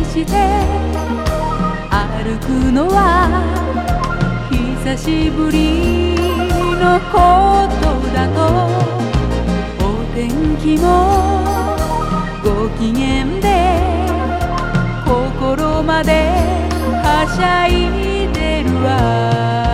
して歩くのは久しぶりのことだと、お天気もご機嫌で心まではしゃいでるわ。